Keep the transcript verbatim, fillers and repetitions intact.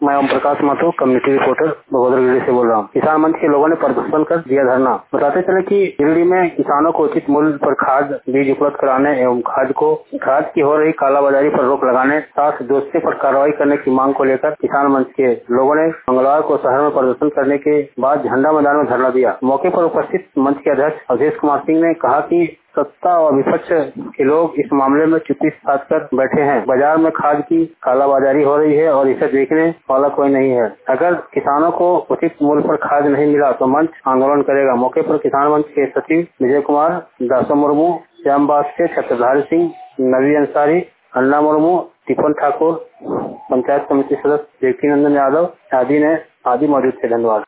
मैं Om Prakash Mathur, community reporter Bagodar Giridih से बोल रहा हूँ। किसान मंच के लोगों ने प्रदर्शन कर दिया धरना। बताते चले कि गिरिडीह में किसानों को उचित मूल्य पर खाद बीज उपलब्ध कराने एवं खाद को खाद की हो रही कालाबाजारी पर रोक लगाने साथ दोषियों पर कार्रवाई करने की मांग को लेकर किसान मंच के लोगों ने मंगलवार को शहर में प्रदर्शन करने के बाद झंडा मैदान में धरना दिया। मौके पर उपस्थित मंच के अध्यक्ष अवधेश कुमार सिंह ने कहा कि सत्ता और विपक्ष के लोग इस मामले में चुप्पी साध कर बैठे हैं। बाजार में खाद की कालाबाजारी हो रही है और इसे देखने वाला कोई नहीं है। अगर किसानों को उचित मूल्य पर खाद नहीं मिला तो मंच आंदोलन करेगा। मौके पर किसान मंच के सचिव विजय कुमार, दासो मुर्मू, श्याम बास्के, छत्रधारी सिंह, नवी अंसारी, अन्ना मुर्मू, टिपन ठाकुर, पंचायत समिति सदस्य देवकी नंदन यादव आदि ने आदि मौजूद थे। धन्यवाद।